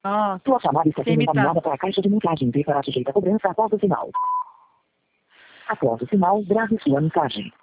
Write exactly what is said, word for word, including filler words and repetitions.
Nossa, Sua chamada está sem sendo imitar. encaminhada para a caixa de mensagem e será sujeita a cobrança após o sinal. Após o sinal, grave sua mensagem.